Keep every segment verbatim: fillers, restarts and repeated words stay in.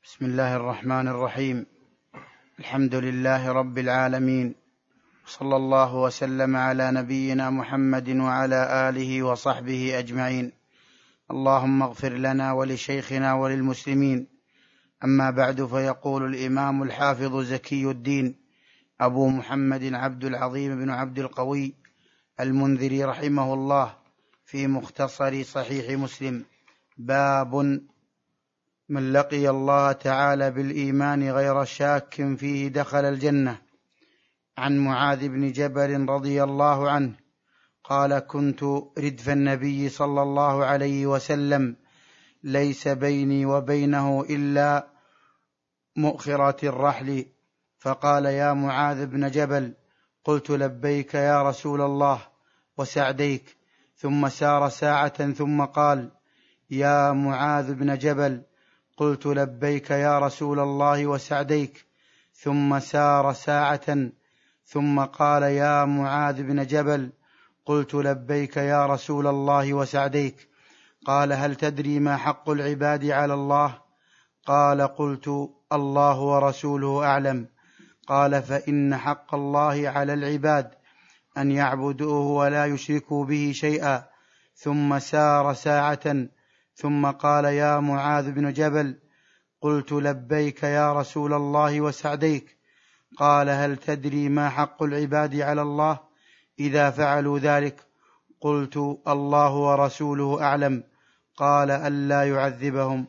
بسم الله الرحمن الرحيم. الحمد لله رب العالمين، صلى الله وسلم على نبينا محمد وعلى آله وصحبه أجمعين. اللهم اغفر لنا ولشيخنا وللمسلمين. أما بعد، فيقول الإمام الحافظ زكي الدين أبو محمد عبد العظيم بن عبد القوي المنذري رحمه الله في مختصر صحيح مسلم: باب من لقي الله تعالى بالإيمان غير شاك فيه دخل الجنة. عن معاذ بن جبل رضي الله عنه قال: كنت ردف النبي صلى الله عليه وسلم، ليس بيني وبينه إلا مؤخرة الرحل، فقال: يا معاذ بن جبل. قلت: لبيك يا رسول الله وسعديك. ثم سار ساعة ثم قال: يا معاذ بن جبل. قلت: لبيك يا رسول الله وسعديك. ثم سار ساعة ثم قال: يا معاذ بن جبل. قلت: لبيك يا رسول الله وسعديك. قال: هل تدري ما حق العباد على الله؟ قال: قلت: الله ورسوله أعلم. قال: فإن حق الله على العباد أن يعبدوه ولا يشركوا به شيئا. ثم سار ساعة ثم قال: يا معاذ بن جبل. قلت: لبيك يا رسول الله وسعديك. قال: هل تدري ما حق العباد على الله إذا فعلوا ذلك؟ قلت: الله ورسوله أعلم. قال: ألا يعذبهم.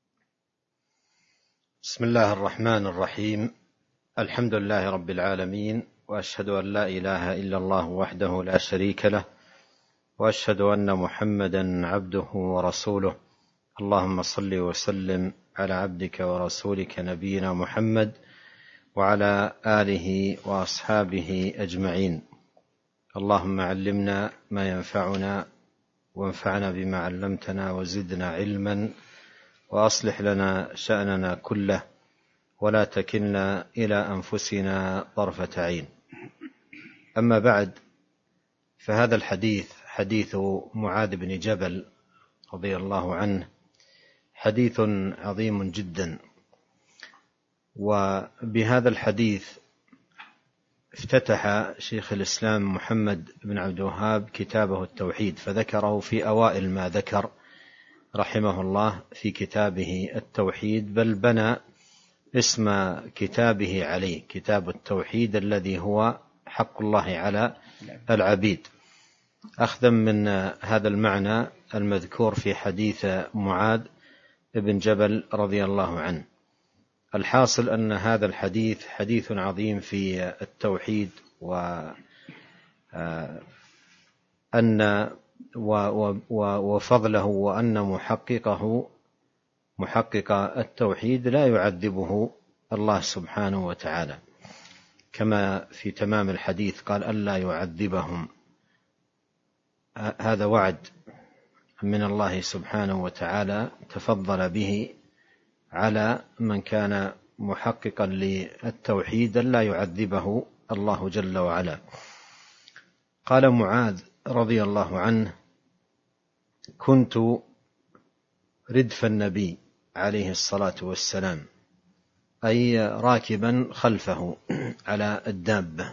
بسم الله الرحمن الرحيم. الحمد لله رب العالمين، وأشهد أن لا إله إلا الله وحده لا شريك له، وأشهد أن محمدا عبده ورسوله. اللهم صل وسلم على عبدك ورسولك نبينا محمد وعلى آله وأصحابه أجمعين. اللهم علمنا ما ينفعنا، وانفعنا بما علمتنا، وزدنا علما، وأصلح لنا شأننا كله، ولا تكلنا إلى أنفسنا طرفة عين. أما بعد، فهذا الحديث حديث معاذ بن جبل رضي الله عنه حديث عظيم جدا. وبهذا الحديث افتتح شيخ الإسلام محمد بن عبد الوهاب كتابه التوحيد، فذكره في أوائل ما ذكر رحمه الله في كتابه التوحيد، بل بنى اسم كتابه عليه، كتاب التوحيد الذي هو حق الله على العبيد، أخذا من هذا المعنى المذكور في حديث معاذ بن جبل رضي الله عنه. الحاصل أن هذا الحديث حديث عظيم في التوحيد، وأن وفضله، وأن محققه محقق التوحيد لا يعذبه الله سبحانه وتعالى، كما في تمام الحديث قال: ألا يعذبهم. هذا وعد من الله سبحانه وتعالى تفضل به على من كان محققا للتوحيد، لا يعذبه الله جل وعلا. قال معاذ رضي الله عنه: كنت ردف النبي عليه الصلاة والسلام، أي راكبا خلفه على الدابة.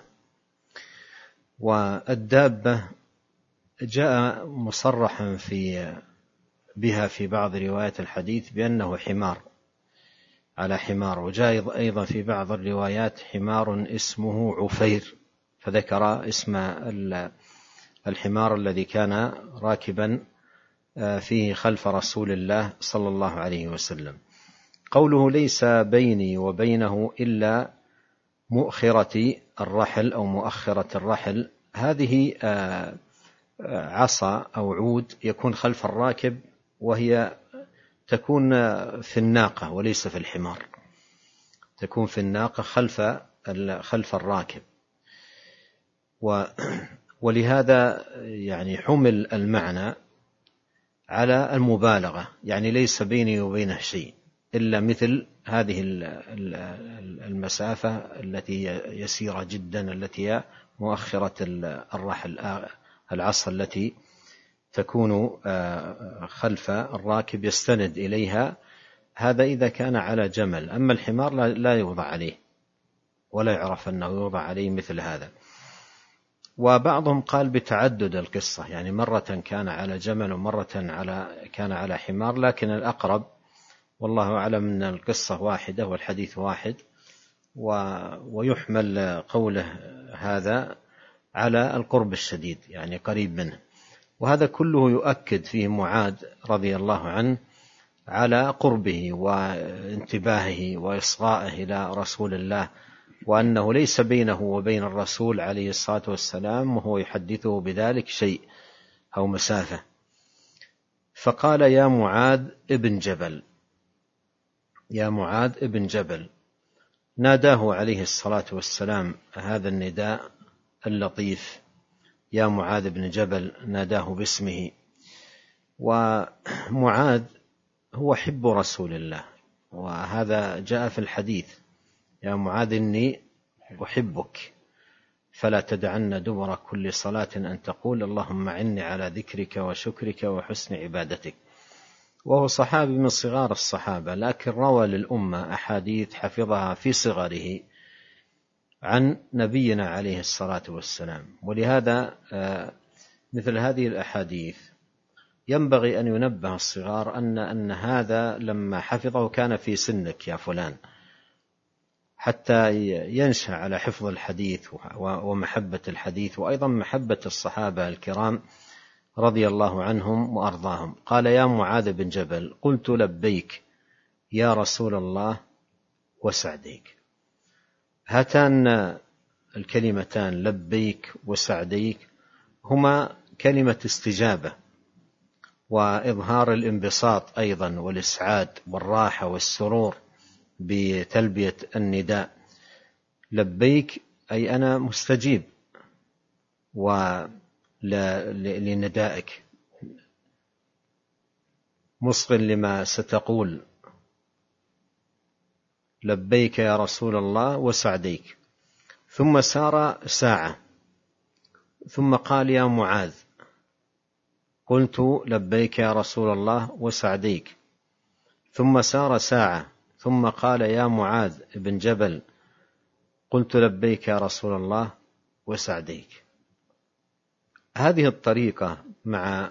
والدابة جاء مصرحا في بها في بعض روايات الحديث بأنه حمار، على حمار، وجاء أيضا في بعض الروايات حمار اسمه عفير، فذكر اسم الحمار الذي كان راكبا فيه خلف رسول الله صلى الله عليه وسلم. قوله: ليس بيني وبينه إلا مؤخرة الرحل أو مؤخرة الرحل، هذه عصا أو عود يكون خلف الراكب، وهي تكون في الناقة وليس في الحمار، تكون في الناقة خلف خلف الراكب. ولهذا يعني حمل المعنى على المبالغة، يعني ليس بيني وبينه شيء إلا مثل هذه المسافة التي يسيرة جدا، التي هي مؤخرة الرحل، العصا التي تكون خلف الراكب يستند إليها هذا إذا كان على جمل، أما الحمار لا يوضع عليه ولا يعرف أنه يوضع عليه مثل هذا. وبعضهم قال بتعدد القصة، يعني مرة كان على جمل ومرة على كان على حمار، لكن الأقرب والله أعلم أن القصة واحدة والحديث واحد، ويحمل قوله هذا على القرب الشديد، يعني قريب منه. وهذا كله يؤكد فيه معاذ رضي الله عنه على قربه وانتباهه وإصغائه إلى رسول الله، وأنه ليس بينه وبين الرسول عليه الصلاة والسلام وهو يحدثه بذلك شيء أو مسافة. فقال يا معاذ ابن جبل، يا معاذ ابن جبل، ناداه عليه الصلاة والسلام هذا النداء اللطيف، يا معاذ بن جبل، ناداه باسمه. ومعاذ هو حب رسول الله، وهذا جاء في الحديث، يا معاذ إني أحبك فلا تدعن دبر كل صلاة أن تقول اللهم أعني على ذكرك وشكرك وحسن عبادتك. وهو صحابي من صغار الصحابة، لكن روى للأمة أحاديث حفظها في صغره عن نبينا عليه الصلاة والسلام. ولهذا مثل هذه الأحاديث ينبغي أن ينبه الصغار أن أن هذا لما حفظه كان في سنك يا فلان، حتى ينشأ على حفظ الحديث ومحبة الحديث، وأيضا محبة الصحابة الكرام رضي الله عنهم وأرضاهم. قال يا معاذ بن جبل، قلت لبيك يا رسول الله وسعديك. هاتان الكلمتان لبيك وسعديك هما كلمة استجابة وإظهار الانبساط أيضا والإسعاد والراحة والسرور بتلبية النداء. لبيك أي أنا مستجيب ولندائك، مصغ لما ستقول، لبيك يا رسول الله وسعديك. ثم سار ساعة ثم قال يا معاذ، قلت لبيك يا رسول الله وسعديك. ثم سار ساعة ثم قال يا معاذ بن جبل، قلت لبيك يا رسول الله وسعديك. هذه الطريقة مع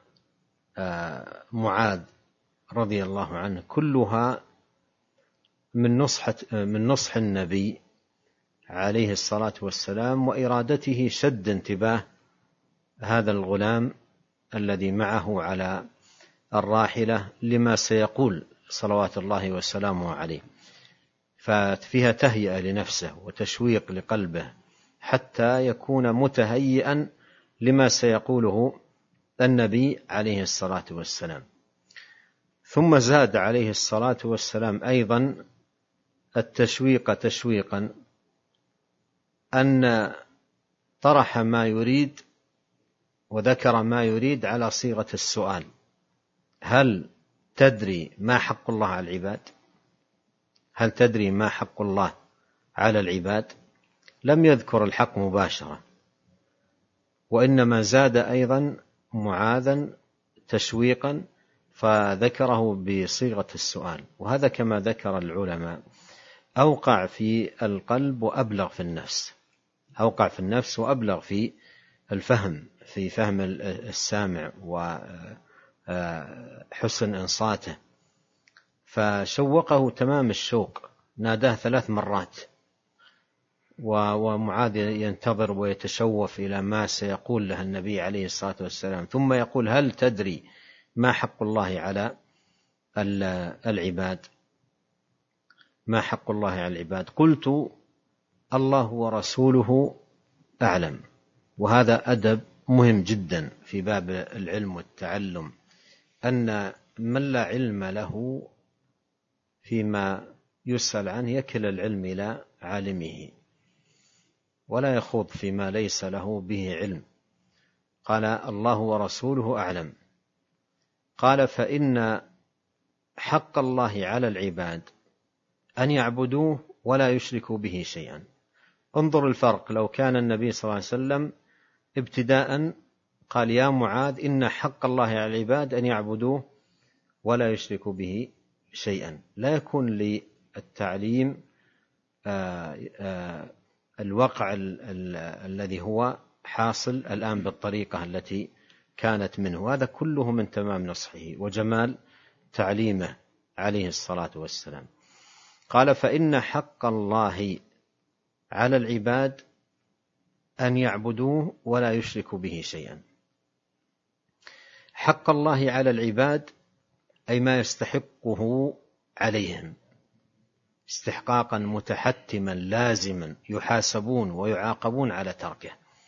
معاذ رضي الله عنه كلها من نصح من نصح النبي عليه الصلاة والسلام، وإرادته شد انتباه هذا الغلام الذي معه على الراحلة لما سيقول صلوات الله وسلامه عليه، ففيها تهيئة لنفسه وتشويق لقلبه حتى يكون متهيئا لما سيقوله النبي عليه الصلاة والسلام. ثم زاد عليه الصلاة والسلام أيضا التشويق تشويقا أن طرح ما يريد وذكر ما يريد على صيغة السؤال: هل تدري ما حق الله على العباد؟ هل تدري ما حق الله على العباد؟ لم يذكر الحق مباشرة، وإنما زاد أيضا معاذا تشويقا فذكره بصيغة السؤال. وهذا كما ذكر العلماء أوقع في القلب وأبلغ في النفس، أوقع في النفس وأبلغ في الفهم، في فهم السامع وحسن إنصاته. فشوقه تمام الشوق، ناداه ثلاث مرات، ومعاذ ينتظر ويتشوف إلى ما سيقول له النبي عليه الصلاة والسلام. ثم يقول: هل تدري ما حق الله على العباد؟ ما حق الله على العباد؟ قلت: الله ورسوله أعلم. وهذا أدب مهم جدا في باب العلم والتعلم، أن من لا علم له فيما يسأل عنه يكل العلم إلى عالمه ولا يخوض فيما ليس له به علم. قال: الله ورسوله أعلم. قال: فإن حق الله على العباد أن يعبدوه ولا يشركوا به شيئا. انظر الفرق، لو كان النبي صلى الله عليه وسلم ابتداء قال: يا معاذ إن حق الله على العباد أن يعبدوه ولا يشركوا به شيئا، لا يكون للتعليم الوقع الذي هو حاصل الآن بالطريقة التي كانت منه. هذا كله من تمام نصحه وجمال تعليمه عليه الصلاة والسلام. قال: فإن حق الله على العباد أن يعبدوه ولا يشركوا به شيئا. حق الله على العباد أي ما يستحقه عليهم استحقاقا متحتما لازما، يحاسبون ويعاقبون على تركه،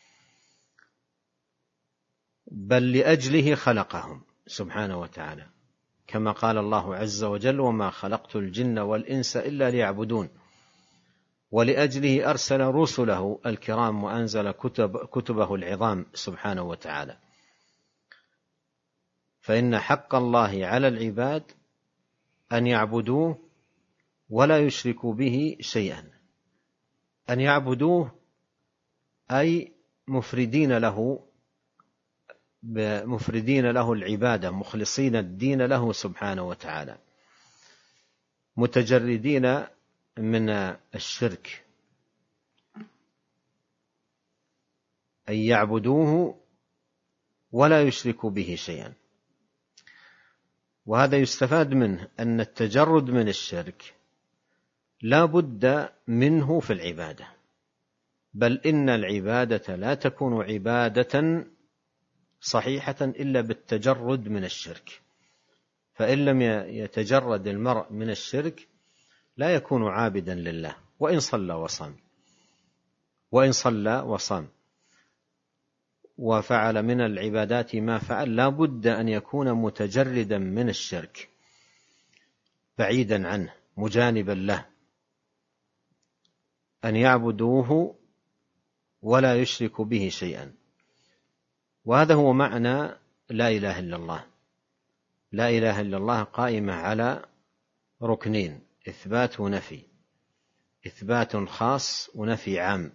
بل لأجله خلقهم سبحانه وتعالى، كما قال الله عز وجل: وما خلقت الجن والإنس إلا ليعبدون. ولأجله أرسل رسله الكرام وأنزل كتب كتبه العظام سبحانه وتعالى. فإن حق الله على العباد أن يعبدوه ولا يشركوا به شيئا. أن يعبدوه أي مفردين له مفردين له العبادة، مخلصين الدين له سبحانه وتعالى، متجردين من الشرك. أن يعبدوه ولا يشركوا به شيئا. وهذا يستفاد منه أن التجرد من الشرك لا بد منه في العبادة، بل إن العبادة لا تكون عبادة صحيحة إلا بالتجرد من الشرك. فإن لم يتجرد المرء من الشرك لا يكون عابدا لله، وإن صلى وصام وإن صلى وصام وفعل من العبادات ما فعل، لا بد أن يكون متجردا من الشرك، بعيدا عنه، مجانبا له. أن يعبدوه ولا يشركوا به شيئا. وهذا هو معنى لا إله إلا الله. لا إله إلا الله قائمة على ركنين: إثبات ونفي، إثبات خاص ونفي عام.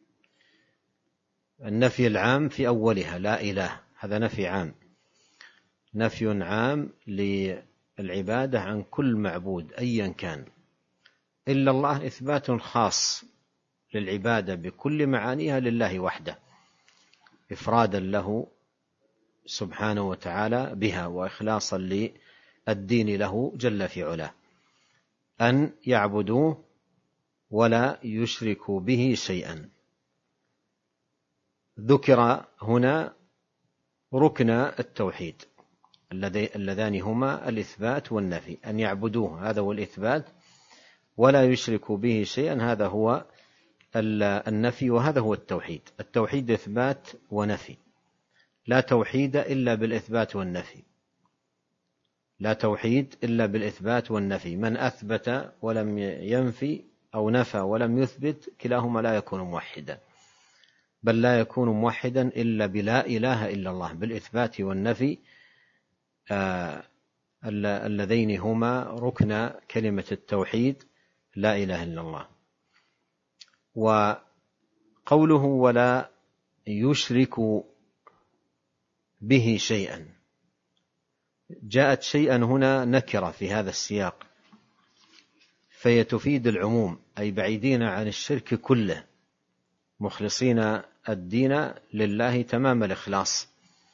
النفي العام في أولها لا إله، هذا نفي عام، نفي عام للعبادة عن كل معبود أيا كان إلا الله. إثبات خاص للعبادة بكل معانيها لله وحده، إفرادا له سبحانه وتعالى بها، وإخلاصا للدين له جل في علاه. أن يعبدوه ولا يشركوا به شيئا. ذكر هنا ركن التوحيد اللذان هما الإثبات والنفي. أن يعبدوه هذا هو الإثبات، ولا يشركوا به شيئا هذا هو النفي، وهذا هو التوحيد. التوحيد إثبات ونفي، لا توحيد إلا بالإثبات والنفي، لا توحيد إلا بالإثبات والنفي. من أثبت ولم ينفي أو نفى ولم يثبت كلاهما لا يكون موحدا، بل لا يكون موحدا إلا بلا إله إلا الله، بالإثبات والنفي آه اللذين هما ركن كلمة التوحيد لا إله إلا الله. وقوله ولا يشرك به شيئا، جاءت شيئا هنا نكرة في هذا السياق، فهي تفيد العموم، أي بعيدين عن الشرك كله، مخلصين الدين لله تمام الإخلاص،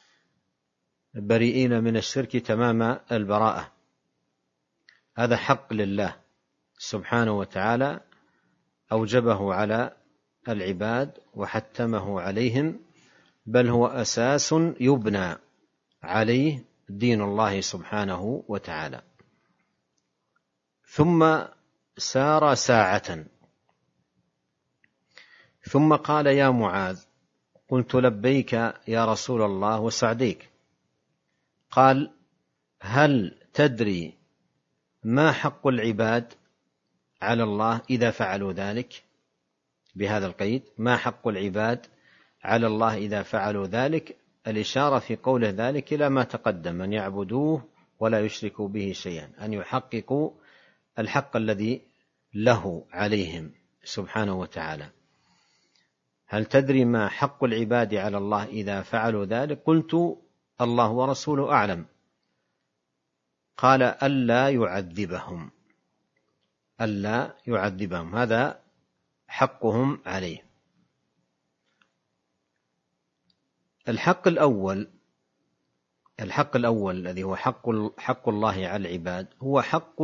بريئين من الشرك تمام البراءة. هذا حق لله سبحانه وتعالى أوجبه على العباد وحتمه عليهم، بل هو أساس يبنى عليه دين الله سبحانه وتعالى. ثم سار ساعة ثم قال: يا معاذ. قلت: لبيك يا رسول الله وسعديك. قال: هل تدري ما حق العباد على الله إذا فعلوا ذلك؟ بهذا القيد: ما حق العباد على الله إذا فعلوا ذلك، الإشارة في قوله ذلك إلى ما تقدم، أن يعبدوه ولا يشركوا به شيئا، أن يحققوا الحق الذي له عليهم سبحانه وتعالى. هل تدري ما حق العباد على الله إذا فعلوا ذلك؟ قلت: الله ورسوله أعلم. قال ألا يعذبهم، ألا يعذبهم، هذا حقهم عليه. الحق الأول الحق الأول الذي هو حق حق الله على العباد هو حق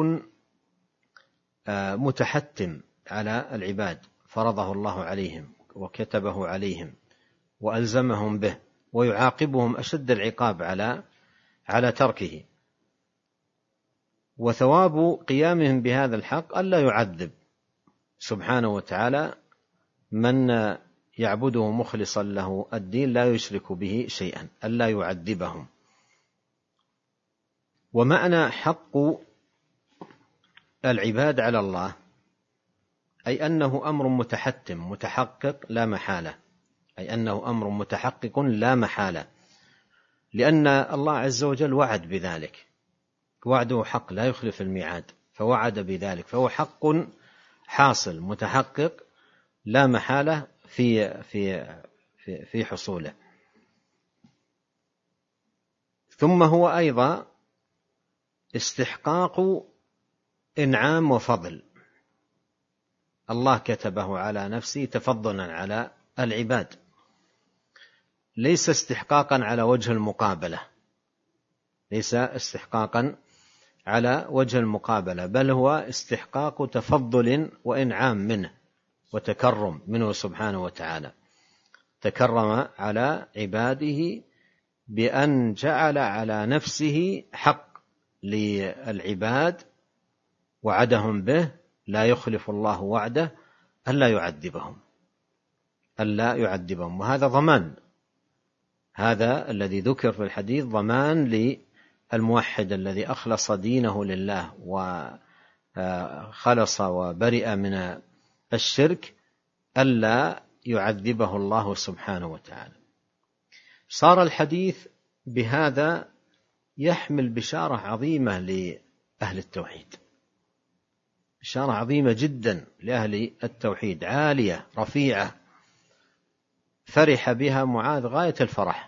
متحتم على العباد، فرضه الله عليهم وكتبه عليهم وألزمهم به، ويعاقبهم أشد العقاب على على تركه. وثواب قيامهم بهذا الحق ألا يعذب سبحانه وتعالى من يعبده مخلصا له الدين لا يشرك به شيئا، ألا يعذبهم. ومعنى حق العباد على الله أي أنه أمر متحتم متحقق لا محالة، أي أنه أمر متحقق لا محالة، لأن الله عز وجل وعد بذلك، وعده حق لا يخلف الميعاد، فوعد بذلك، فهو حق حاصل متحقق لا محالة في في في, في حصوله. ثم هو أيضا استحقاق إنعام وفضل، الله كتبه على نفسه تفضلا على العباد، ليس استحقاقا على وجه المقابلة، ليس استحقاقا على وجه المقابلة، بل هو استحقاق تفضل وإنعام منه وتكرم منه سبحانه وتعالى. تكرم على عباده بأن جعل على نفسه حق للعباد وعدهم به، لا يخلف الله وعده، ألا يعذبهم ألا يعذبهم وهذا ضمان، هذا الذي ذكر في الحديث ضمان للموحد الذي أخلص دينه لله وخلص وبرئ من الشرك، ألا يعذبه الله سبحانه وتعالى. صار الحديث بهذا يحمل بشارة عظيمة لأهل التوحيد، بشارة عظيمة جدا لأهل التوحيد، عالية رفيعة، فرح بها معاذ غاية الفرح،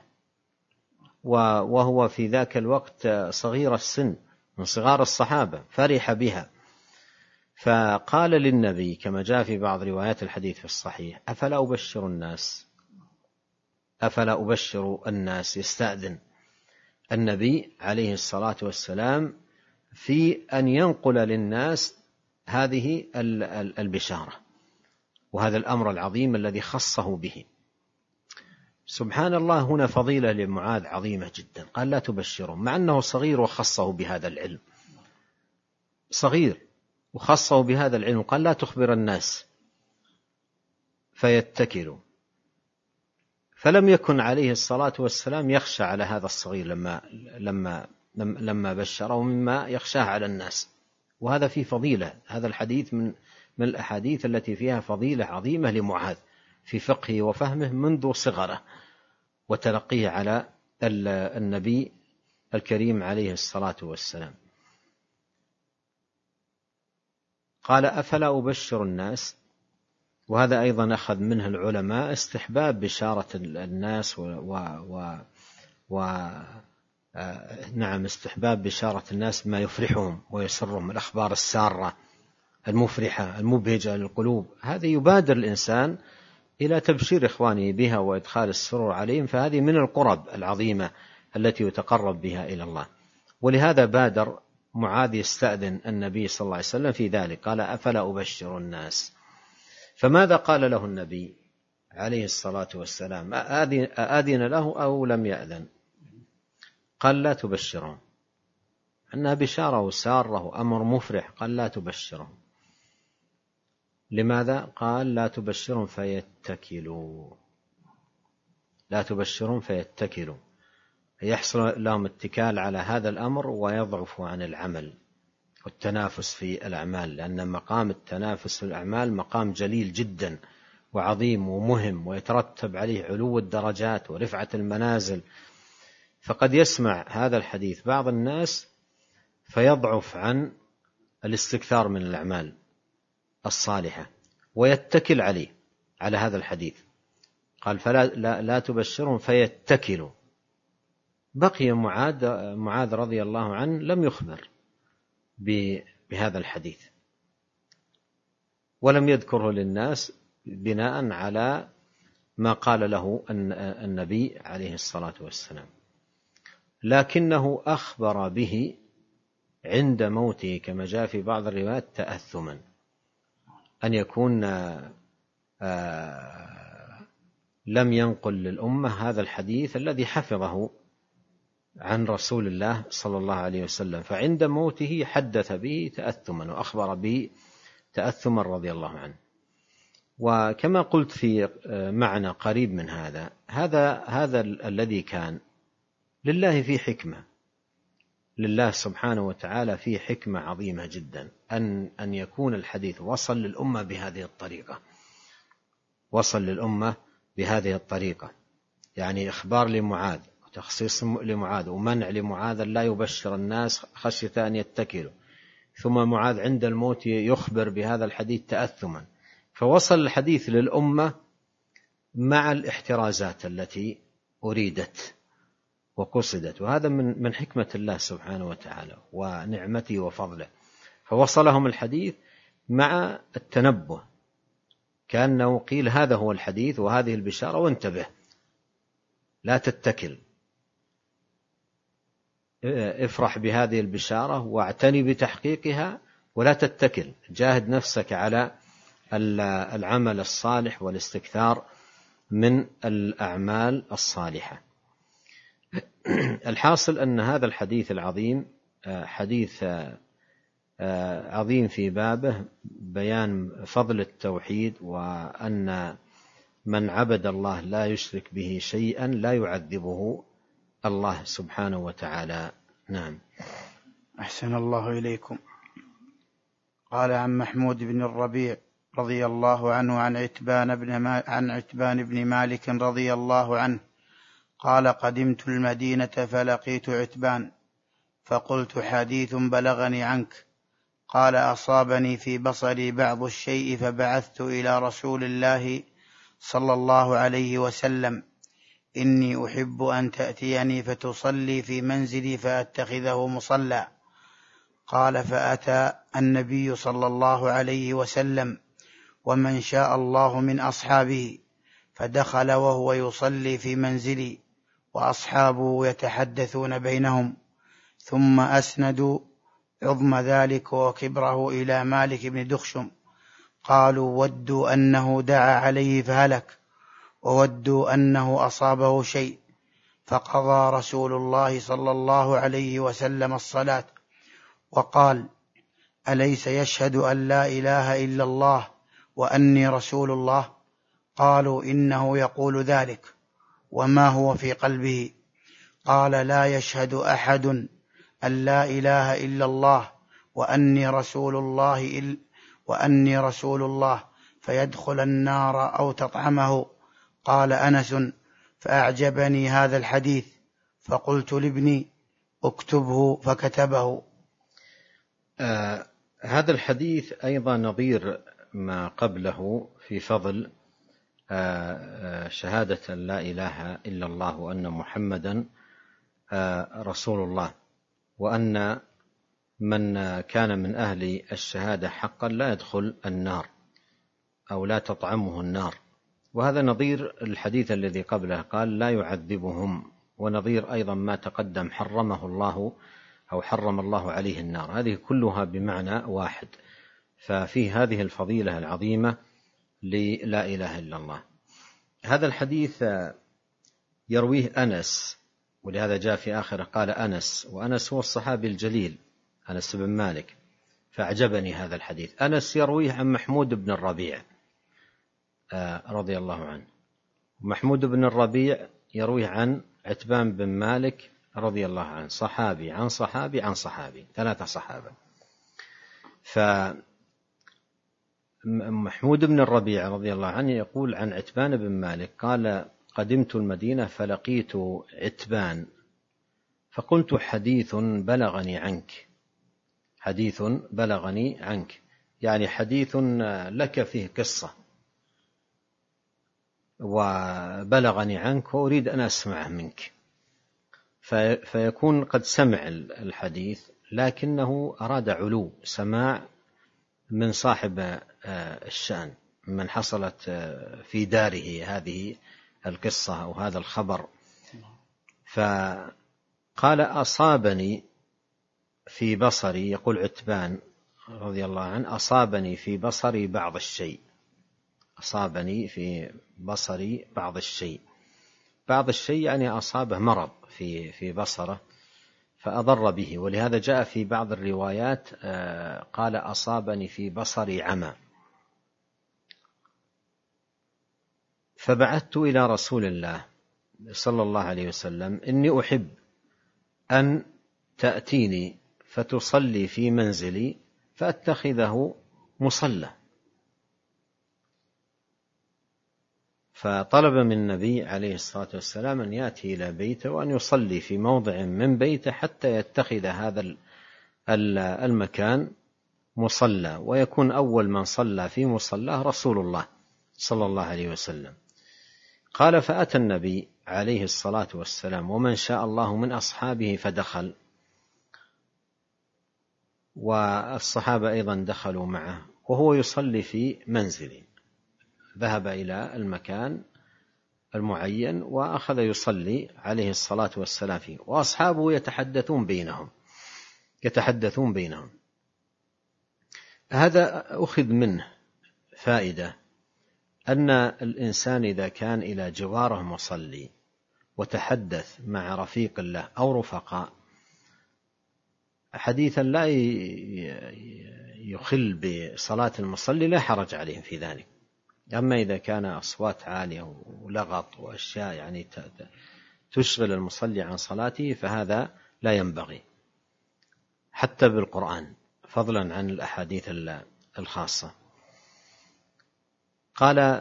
وهو في ذاك الوقت صغير السن من صغار الصحابة، فرح بها، فقال للنبي كما جاء في بعض روايات الحديث في الصحيح: أفلا أبشر الناس أفلا أبشر الناس يستأذن النبي عليه الصلاة والسلام في أن ينقل للناس هذه البشارة وهذا الأمر العظيم الذي خصه به. سبحان الله، هنا فضيلة لمعاذ عظيمة جدا، قال لا تبشرهم، مع أنه صغير وخصه بهذا العلم، صغير وخصه بهذا العلم، قال لا تخبر الناس فيتكلوا. فلم يكن عليه الصلاة والسلام يخشى على هذا الصغير لما لما لما بشره مما يخشاه على الناس، وهذا فيه فضيلة. هذا الحديث من من الأحاديث التي فيها فضيلة عظيمة لمعاذ في فقهه وفهمه منذ صغره وتلقيه على النبي الكريم عليه الصلاة والسلام. قال أفلا أبشر الناس، وهذا أيضا أخذ منه العلماء استحباب بشارة الناس و, و, و نعم استحباب بشارة الناس بما يفرحهم ويسرهم، الأخبار السارة المفرحة المبهجة للقلوب، هذا يبادر الإنسان إلى تبشير إخوانه بها وإدخال السرور عليهم، فهذه من القرب العظيمة التي يتقرب بها إلى الله. ولهذا بادر معاذ يستأذن النبي صلى الله عليه وسلم في ذلك، قال أفلا أبشر الناس. فماذا قال له النبي عليه الصلاة والسلام؟ أأذن له أو لم يأذن؟ قال لا تبشرهم، أنها بشارة وسارة وأمر مفرح، قال لا تبشرهم. لماذا؟ قال لا تبشرهم فيتكلوا، لا تبشرهم فيتكلوا، يحصل لهم اتكال على هذا الأمر ويضعفوا عن العمل والتنافس في الأعمال، لأن مقام التنافس في الأعمال مقام جليل جدا وعظيم ومهم، ويترتب عليه علو الدرجات ورفعة المنازل. فقد يسمع هذا الحديث بعض الناس فيضعف عن الاستكثار من الأعمال الصالحة ويتكل عليه على هذا الحديث، قال فلا لا, لا تبشرهم فيتكلوا. بقي معاذ معاذ رضي الله عنه لم يخبر بهذا الحديث، ولم يذكره للناس بناء على ما قال له النبي عليه الصلاة والسلام، لكنه أخبر به عند موته كما جاء في بعض الروايات تأثما، أن يكون لم ينقل للأمة هذا الحديث الذي حفظه عن رسول الله صلى الله عليه وسلم، فعند موته حدث به تأثما وأخبر به تأثما رضي الله عنه. وكما قلت في معنى قريب من هذا هذا هذا الذي كان لله فيه حكمة، لله سبحانه وتعالى فيه حكمة عظيمة جدا أن أن يكون الحديث وصل للأمة بهذه الطريقة، وصل للأمة بهذه الطريقة، يعني إخبار لمعاذ وتخصيص لمعاذ ومنع لمعاذ لا يبشر الناس خشية أن يتكلوا، ثم معاذ عند الموت يخبر بهذا الحديث تأثما، فوصل الحديث للأمة مع الاحترازات التي أريدت وقصدت، وهذا من من حكمة الله سبحانه وتعالى ونعمته وفضله، فوصلهم الحديث مع التنبه، كأنه قيل هذا هو الحديث وهذه البشارة وانتبه لا تتكل، افرح بهذه البشارة واعتني بتحقيقها ولا تتكل، جاهد نفسك على العمل الصالح والاستكثار من الأعمال الصالحة. الحاصل أن هذا الحديث العظيم حديث عظيم في بابه بيان فضل التوحيد، وأن من عبد الله لا يشرك به شيئا لا يعذبه الله سبحانه وتعالى. نعم. أحسن الله إليكم. قال عن محمود بن الربيع رضي الله عنه عن عتبان بن ما عن عتبان بن مالك رضي الله عنه قال قدمت المدينة فلقيت عتبان فقلت حديث بلغني عنك، قال أصابني في بصري بعض الشيء فبعثت إلى رسول الله صلى الله عليه وسلم إني أحب أن تأتيني فتصلي في منزلي فأتخذه مصلى. قال فأتى النبي صلى الله عليه وسلم ومن شاء الله من أصحابه فدخل وهو يصلي في منزلي وأصحابه يتحدثون بينهم، ثم أسندوا عظم ذلك وكبره إلى مالك بن دخشم، قالوا ودوا أنه دعا عليه فهلك، وودوا أنه أصابه شيء، فقضى رسول الله صلى الله عليه وسلم الصلاة وقال أليس يشهد أن لا إله إلا الله وأني رسول الله؟ قالوا إنه يقول ذلك، وما هو في قلبه؟ قال لا يشهد أحد أن لا إله إلا الله وأني رسول الله إل وأني رسول الله فيدخل النار أو تطعمه. قال أنس فأعجبني هذا الحديث فقلت لابني اكتبه فكتبه. آه هذا الحديث أيضا نظير ما قبله في فضل آه شهادة أن لا إله إلا الله وأن محمدا آه رسول الله، وأن من كان من أهل الشهادة حقا لا يدخل النار أو لا تطعمه النار، وهذا نظير الحديث الذي قبله قال لا يعذبهم، ونظير أيضا ما تقدم حرمه الله أو حرم الله عليه النار، هذه كلها بمعنى واحد، ففيه هذه الفضيلة العظيمة للا إله إلا الله. هذا الحديث يرويه أنس، ولهذا جاء في آخره قال أنس، وأنس هو الصحابي الجليل أنس بن مالك، فأعجبني هذا الحديث. أنس يرويه عن محمود بن الربيع رضي الله عنه، محمود بن الربيع يرويه عن عتبان بن مالك رضي الله عنه، صحابي عن صحابي عن صحابي، ثلاثة صحابة. فمحمود بن الربيع رضي الله عنه يقول عن عتبان بن مالك قال قدمت المدينة فلقيت عتبان فقلت حديث بلغني عنك، حديث بلغني عنك يعني حديث لك فيه قصة وبلغني عنك وأريد أن أسمع منك، فيكون قد سمع الحديث لكنه أراد علو سماع من صاحب الشأن، من حصلت في داره هذه القصة أو هذا الخبر. فقال أصابني في بصري، يقول عتبان رضي الله عنه: أصابني في بصري بعض الشيء. أصابني في بصري بعض الشيء، بعض الشيء يعني أصابه مرض في في بصره فأضر به. ولهذا جاء في بعض الروايات قال: أصابني في بصري عمى. فبعثت إلى رسول الله صلى الله عليه وسلم: إني أحب أن تأتيني فتصلي في منزلي فأتخذه مصلى. فطلب من النبي عليه الصلاة والسلام أن يأتي إلى بيته وأن يصلي في موضع من بيته حتى يتخذ هذا المكان مصلى، ويكون أول من صلى في مصلاه رسول الله صلى الله عليه وسلم. قال: فأتى النبي عليه الصلاة والسلام ومن شاء الله من أصحابه فدخل، والصحابة أيضا دخلوا معه، وهو يصلي في منزله. ذهب إلى المكان المعين وأخذ يصلي عليه الصلاة والسلام فيه، وأصحابه يتحدثون بينهم يتحدثون بينهم هذا أخذ منه فائدة، أن الإنسان إذا كان إلى جواره مصلي وتحدث مع رفيق له أو رفقاء حديثا لا يخل بصلاة المصلي لا حرج عليهم في ذلك. أما إذا كان أصوات عالية ولغط وأشياء يعني تشغل المصلي عن صلاته فهذا لا ينبغي، حتى بالقرآن، فضلا عن الأحاديث الخاصة. قال: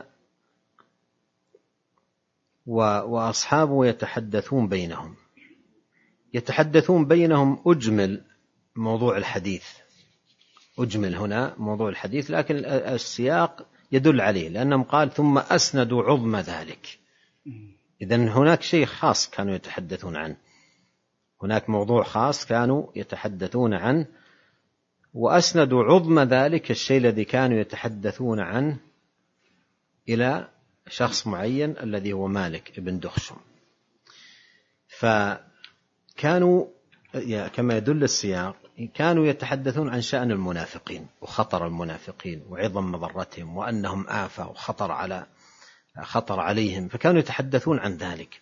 وأصحابه يتحدثون بينهم. يتحدثون بينهم أجمل موضوع الحديث، أجمل هنا موضوع الحديث، لكن السياق يدل عليه، لأنهم قال: ثم أسندوا عظم ذلك. إذن هناك شيء خاص كانوا يتحدثون عنه، هناك موضوع خاص كانوا يتحدثون عنه، وأسندوا عظم ذلك الشيء الذي كانوا يتحدثون عنه إلى شخص معين الذي هو مالك ابن دخشم. فكانوا كما يدل السياق كانوا يتحدثون عن شأن المنافقين وخطر المنافقين وعظم مضرتهم وأنهم آفة وخطر على خطر عليهم، فكانوا يتحدثون عن ذلك.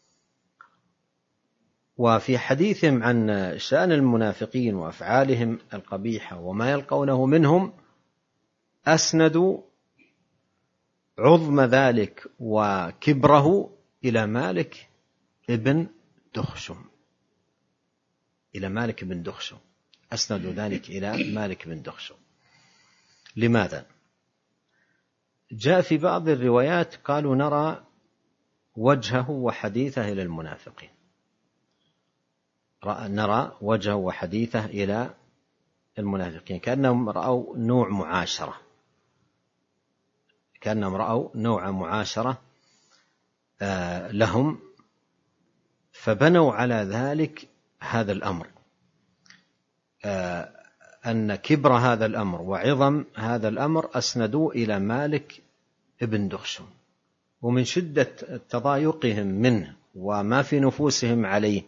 وفي حديثهم عن شأن المنافقين وأفعالهم القبيحة وما يلقونه منهم أسندوا عظم ذلك وكبره إلى مالك ابن دخشم إلى مالك بن دخشم أسندوا ذلك إلى مالك بن دخشم. لماذا؟ جاء في بعض الروايات قالوا: نرى وجهه وحديثه إلى المنافقين، نرى وجهه وحديثه إلى المنافقين، كأنهم رأوا نوع معاشرة كأنهم رأوا نوع معاشرة لهم، فبنوا على ذلك هذا الأمر، أن كبر هذا الأمر وعظم هذا الأمر أسندوا إلى مالك ابن دخشم. ومن شدة تضايقهم منه وما في نفوسهم عليه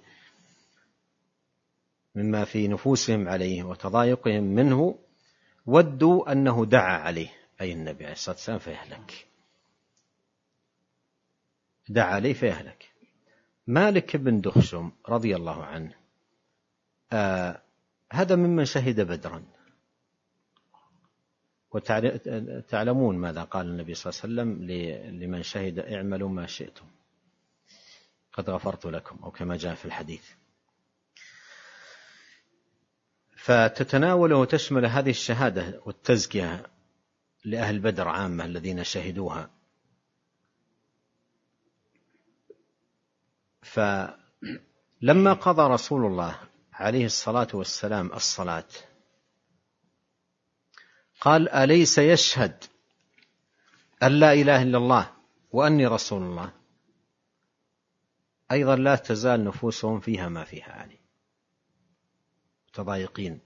مما في نفوسهم عليه وتضايقهم منه ودوا أنه دعا عليه، أي النبي عليه الصلاة والسلام، فيهلك، دعا عليه فيهلك. مالك بن دخشم رضي الله عنه آه هذا ممن شهد بدرا، وتعلمون ماذا قال النبي صلى الله عليه وسلم لمن شهد: اعملوا ما شئتم قد غفرت لكم، أو كما جاء في الحديث. فتتناول وتشمل هذه الشهادة والتزكية لأهل بدر عامة الذين شهدوها. فلما قضى رسول الله عليه الصلاة والسلام الصلاة قال: أليس يشهد أن لا إله إلا الله وأني رسول الله؟ أيضا لا تزال نفوسهم فيها ما فيها علي، متضايقين،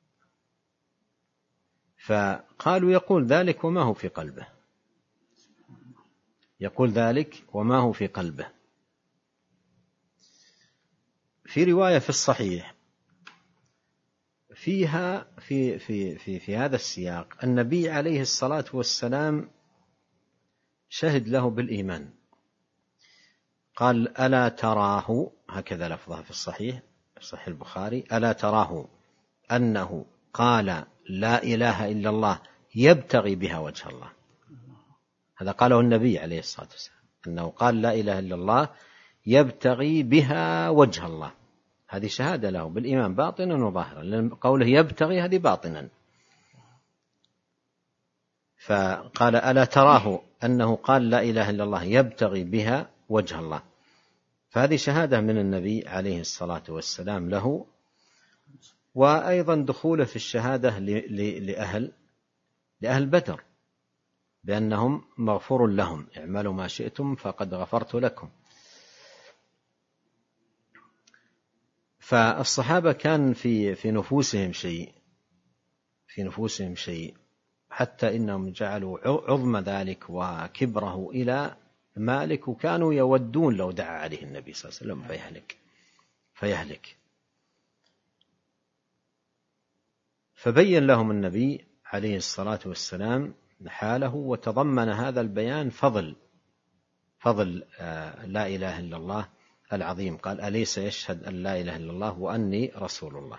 فقالوا يقول ذلك وما هو في قلبه، يقول ذلك وما هو في قلبه. في رواية في الصحيح فيها في في في في هذا السياق النبي عليه الصلاة والسلام شهد له بالإيمان، قال ألا تراه، هكذا لفظها في الصحيح في صحيح البخاري، ألا تراه أنه قال لا إله إلا الله يبتغي بها وجه الله. هذا قاله النبي عليه الصلاة والسلام، أنه قال لا إله إلا الله يبتغي بها وجه الله. هذه شهادة له بالإيمان باطنا وظاهرا، لأن قوله يبتغي هذه باطنا. فقال ألا تراه أنه قال لا إله إلا الله يبتغي بها وجه الله، فهذه شهادة من النبي عليه الصلاة والسلام له. وأيضا دخوله في الشهادة لأهل لأهل بدر بأنهم مغفور لهم، اعملوا ما شئتم فقد غفرت لكم. فالصحابة كان في في نفوسهم شيء في نفوسهم شيء حتى إنهم جعلوا عظم ذلك وكبره إلى مالك، وكانوا يودون لو دعا عليه النبي صلى الله عليه وسلم فيهلك فيهلك فبين لهم النبي عليه الصلاة والسلام حاله، وتضمن هذا البيان فضل فضل لا إله إلا الله العظيم. قال أليس يشهد أن لا إله إلا الله وأني رسول الله.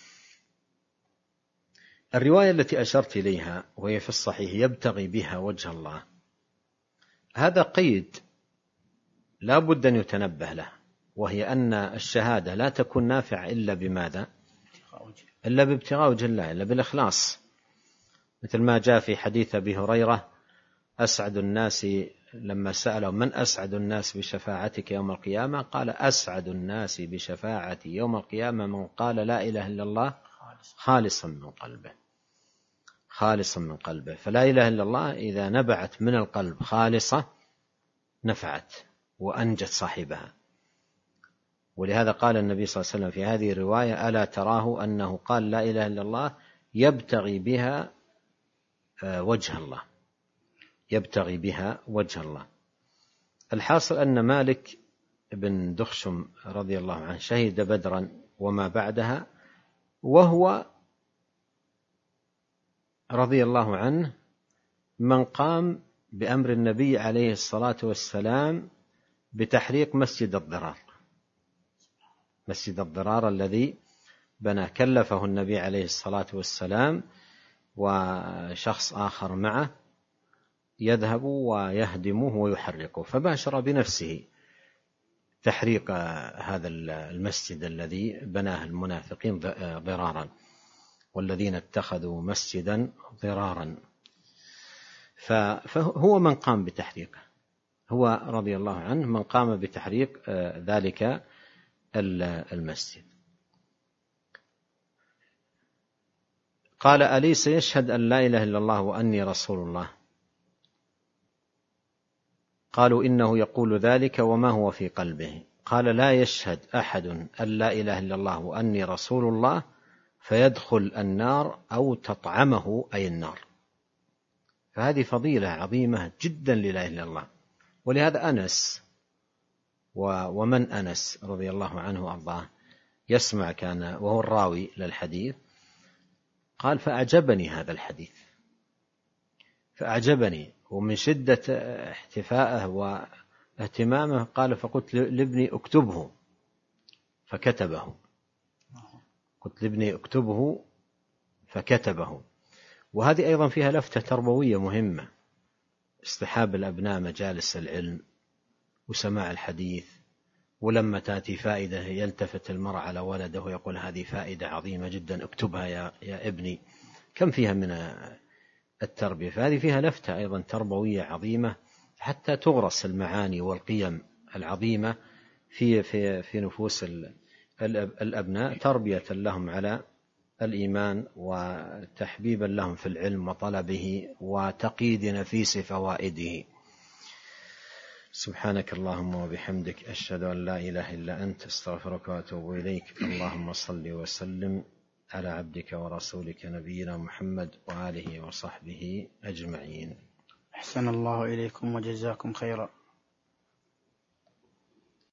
الرواية التي أشرت إليها وهي في الصحيح يبتغي بها وجه الله، هذا قيد لا بد أن يتنبه له، وهي أن الشهادة لا تكون نافعة إلا بماذا؟ إلا بابتغاء وجه الله، إلا بالإخلاص، مثل ما جاء في حديث أبي هريرة أسعد الناس لما سأله من أسعد الناس بشفاعتك يوم القيامة، قال أسعد الناس بشفاعتي يوم القيامة من قال لا إله إلا الله خالصا من قلبه خالصا من قلبه. فلا إله إلا الله إذا نبعت من القلب خالصة نفعت وأنجت صاحبها. ولهذا قال النبي صلى الله عليه وسلم في هذه الرواية ألا تراه أنه قال لا إله إلا الله يبتغي بها وجه الله يبتغي بها وجه الله. الحاصل أن مالك بن دخشم رضي الله عنه شهد بدرا وما بعدها، وهو رضي الله عنه من قام بأمر النبي عليه الصلاة والسلام بتحريق مسجد الضرار مسجد الضرار الذي بنى، كلفه النبي عليه الصلاة والسلام وشخص آخر معه يذهب ويهدمه ويحرقه، فباشر بنفسه تحريق هذا المسجد الذي بناه المنافقين ضرارا، والذين اتخذوا مسجدا ضرارا. فهو من قام بتحريقه، هو رضي الله عنه من قام بتحريق ذلك المسجد. قال أليس يشهد أن لا إله إلا الله وأني رسول الله؟ قالوا إنه يقول ذلك وما هو في قلبه. قال لا يشهد أحد أن لا إله إلا الله وأني رسول الله فيدخل النار أو تطعمه أي النار. فهذه فضيلة عظيمة جدا لا إله إلا الله. ولهذا أنس ومن أنس رضي الله عنه وأرضاه يسمع كان وهو الراوي للحديث، قال فأعجبني هذا الحديث فأعجبني ومن شدة احتفائه واهتمامه قال فقلت لابني اكتبه فكتبه قلت لابني اكتبه فكتبه. وهذه أيضا فيها لفتة تربوية مهمة، استحاب الأبناء مجالس العلم وسماع الحديث، ولما تأتي فائدة يلتفت المرء على ولده ويقول هذه فائدة عظيمة جدا اكتبها يا, يا ابني. كم فيها من التربية، فهذه فيها لفتة أيضا تربوية عظيمة حتى تغرس المعاني والقيم العظيمة في في في نفوس الأبناء، تربية لهم على الإيمان وتحبيبا لهم في العلم وطلبه وتقييد نفيس فوائده. سبحانك اللهم وبحمدك أشهد أن لا إله إلا أنت استغفرك وأتوب إليك. اللهم صل وسلم على عبدك ورسولك نبينا محمد وآله وصحبه أجمعين. أحسن الله إليكم وجزاكم خيرا.